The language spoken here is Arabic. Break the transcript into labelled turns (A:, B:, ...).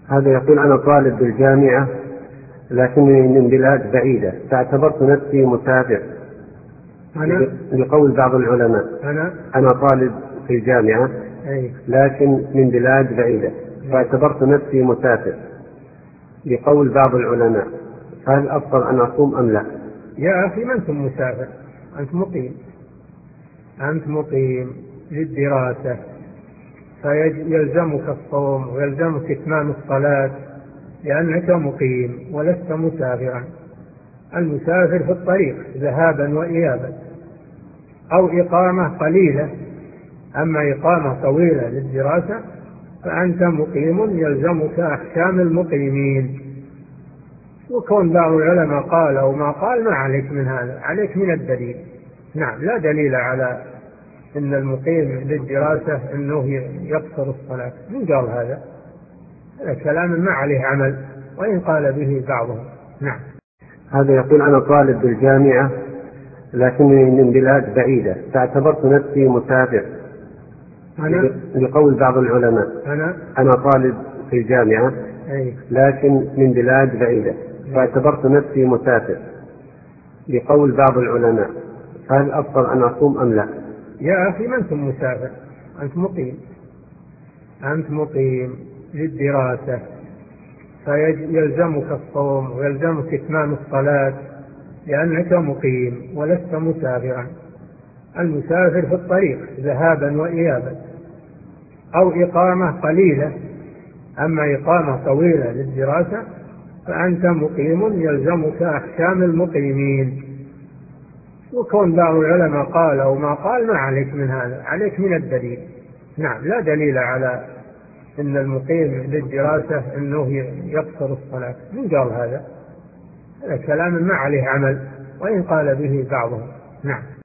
A: هذا يقول أنا طالب بالجامعة لكنني من بلاد بعيدة، فاعتبرت نفسي مسافر لقول بعض العلماء. أنا طالب في الجامعة لكن من بلاد بعيدة، فاعتبرت نفسي مسافر لقول بعض العلماء، هل أفضل أن أصوم أم لا؟
B: يا أخي ما أنت مسافر، أنت مقيم، أنت مقيم للدراسة، فيلزمك الصوم ويلزمك إتمام الصلاة لأنك مقيم ولست مسافرا. المسافر في الطريق ذهابا وإيابا أو إقامة قليلة، أما إقامة طويلة للدراسة فأنت مقيم يلزمك أحكام المقيمين. وكون بعض العلماء قال أو ما قال ما عليك من هذا، عليك من الدليل. نعم، لا دليل على إن المقيم للدراسة أنه يقصر الصلاة، من قال هذا؟ هذا كلام ما عليه عمل وإن قال به بعضهم. نعم.
A: هذا يقول أنا طالب بالجامعة لكنني من بلاد بعيدة، فاعتبرت نفسي مسافر لقول بعض العلماء. أنا طالب في الجامعة لكن من بلاد بعيدة، فاعتبرت نفسي مسافر لقول بعض العلماء، هل أفضل أن أصوم أم لا؟
B: يا أخي ما أنت مسافر، أنت مقيم، أنت مقيم للدراسة، فيلزمك الصوم ويلزمك إتمام الصلاة لأنك مقيم ولست مسافرا. المسافر في الطريق ذهابا وإيابا أو إقامة قليلة، أما إقامة طويلة للدراسة فأنت مقيم يلزمك أحكام المقيمين. وكون بعض العلماء قال أو ما قال ما عليك من هذا، عليك من الدليل. نعم، لا دليل على إن المقيم للدراسة أنه يقصر الصلاة، من قال هذا؟ هذا كلام ما عليه عمل وإن قال به بعضهم. نعم.